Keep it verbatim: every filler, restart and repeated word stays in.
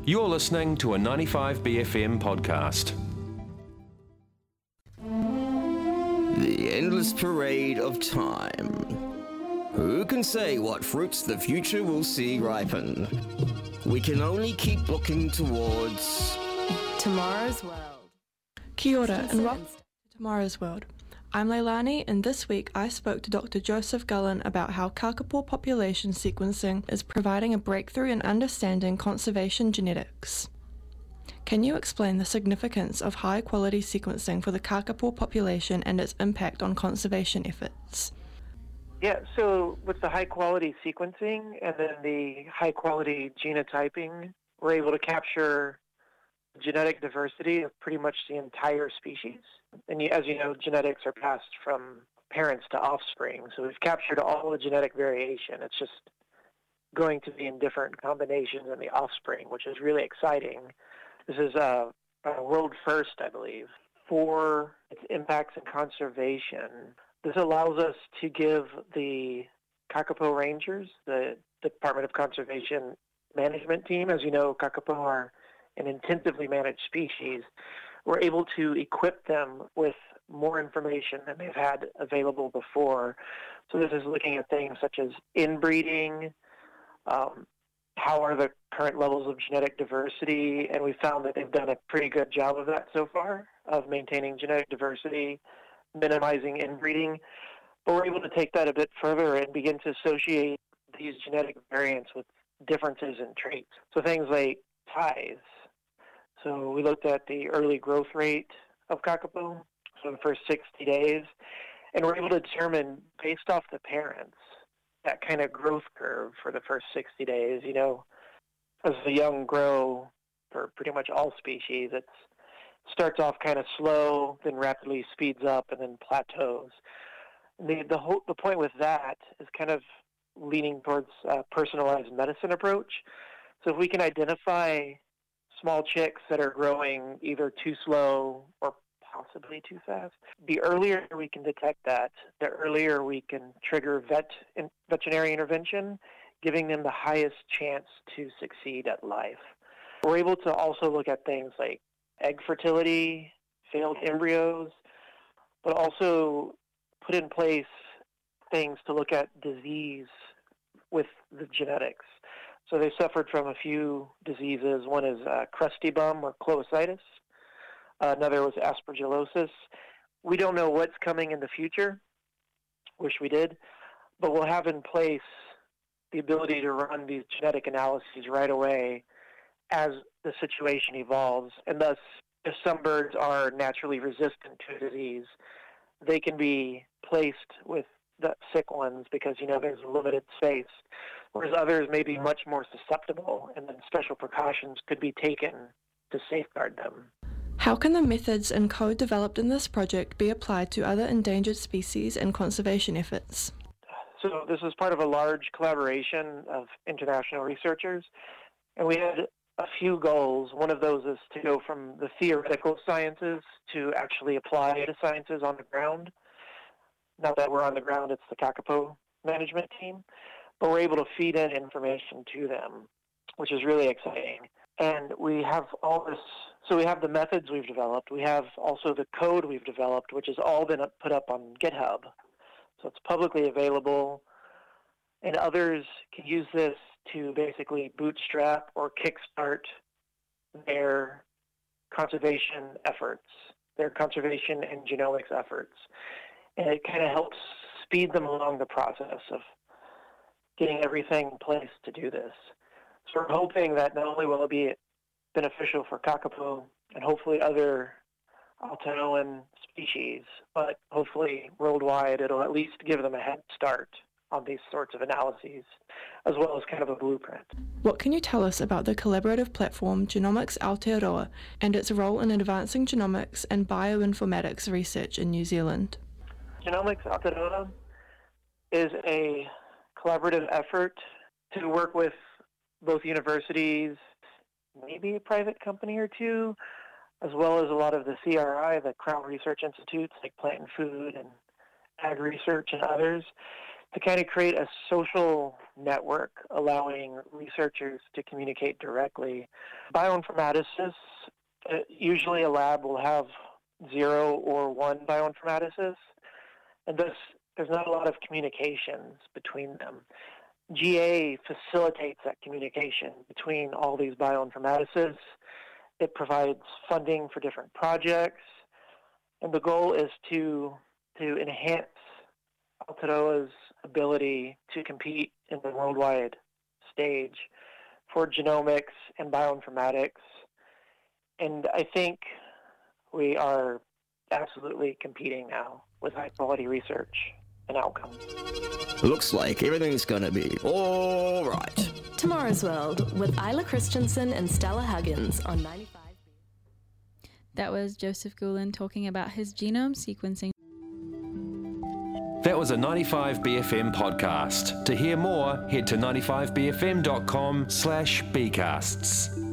You're listening to a ninety-five B F M podcast. The endless parade of time. Who can say what fruits the future will see ripen? We can only keep looking towards Tomorrow's World. Kia ora and welcome to Tomorrow's World. I'm Leilani, and this week I spoke to Doctor Joseph Gullen about how kakapo population sequencing is providing a breakthrough in understanding conservation genetics. Can you explain the significance of high-quality sequencing for the kakapo population and its impact on conservation efforts? Yeah, so with the high-quality sequencing and then the high-quality genotyping, we're able to capture genetic diversity of pretty much the entire species. And you, as you know, genetics are passed from parents to offspring. So we've captured all the genetic variation. It's just going to be in different combinations in the offspring, which is really exciting. This is a, a world first, I believe, for its impacts in conservation. This allows us to give the kakapo rangers, the Department of Conservation management team, as you know, kakapo are an intensively managed species, we're able to equip them with more information than they've had available before. So this is looking at things such as inbreeding, um, how are the current levels of genetic diversity, and we found that they've done a pretty good job of that so far, of maintaining genetic diversity, minimizing inbreeding. But we're able to take that a bit further and begin to associate these genetic variants with differences in traits. So things like ties. So we looked at the early growth rate of kakapo, so the first sixty days, and we're able to determine, based off the parents, that kind of growth curve for the first sixty days. You know, as the young grow, for pretty much all species, it starts off kind of slow, then rapidly speeds up, and then plateaus. The the whole the point with that is kind of leaning towards a personalized medicine approach. So if we can identify small chicks that are growing either too slow or possibly too fast, the earlier we can detect that, the earlier we can trigger vet in, veterinary intervention, giving them the highest chance to succeed at life. We're able to also look at things like egg fertility, failed embryos, but also put in place things to look at disease with the genetics. So they suffered from a few diseases. One is uh, crusty bum or cloacitis. Uh, another was aspergillosis. We don't know what's coming in the future. Wish we did. But we'll have in place the ability to run these genetic analyses right away as the situation evolves. And thus, if some birds are naturally resistant to a disease, they can be placed with the sick ones because, you know, there's a limited space, whereas others may be much more susceptible, and then special precautions could be taken to safeguard them. How can the methods and code developed in this project be applied to other endangered species and conservation efforts? So this is part of a large collaboration of international researchers, and we had a few goals. One of those is to go from the theoretical sciences to actually apply the sciences on the ground. Not that we're on the ground, it's the kakapo management team, but we're able to feed in information to them, which is really exciting. And we have all this, so we have the methods we've developed. We have also the code we've developed, which has all been put up on GitHub. So it's publicly available, and others can use this to basically bootstrap or kickstart their conservation efforts, their conservation and genomics efforts. And it kind of helps speed them along the process of getting everything in place to do this. So we're hoping that not only will it be beneficial for kakapo and hopefully other Aotearoan species, but hopefully worldwide it'll at least give them a head start on these sorts of analyses, as well as kind of a blueprint. What can you tell us about the collaborative platform Genomics Aotearoa and its role in advancing genomics and bioinformatics research in New Zealand? Genomics Aotearoa is a collaborative effort to work with both universities, maybe a private company or two, as well as a lot of the C R I, the Crown Research Institutes like Plant and Food and Ag Research and others, to kind of create a social network allowing researchers to communicate directly. Bioinformaticists, uh, usually a lab will have zero or one bioinformaticist, and thus there's not a lot of communications between them. G A facilitates that communication between all these bioinformaticists. It provides funding for different projects, and the goal is to to enhance Aotearoa's ability to compete in the worldwide stage for genomics and bioinformatics. And I think we are absolutely competing now with high-quality research and outcomes. Looks like everything's gonna be all right. Tomorrow's World with Isla Christensen and Stella Huggins on ninety-five. That was Joseph Gulen talking about his genome sequencing. That was a ninety-five B F M podcast. To hear more, head to ninety-five B F M dot com slash B casts.